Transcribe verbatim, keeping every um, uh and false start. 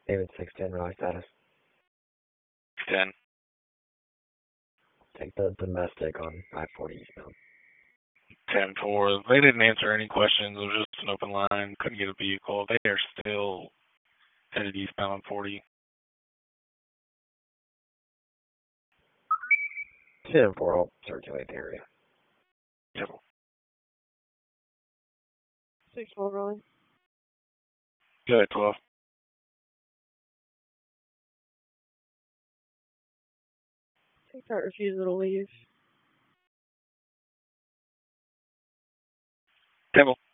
David six ten, rally status. ten. Take the domestic on I forty eastbound. ten four. They didn't answer any questions. It was just an open line. Couldn't get a vehicle. They are still headed eastbound on forty. ten four, I'll circulate the area. Yep. six four rolling. Go ahead, twelve. Take that refusal to leave. Table.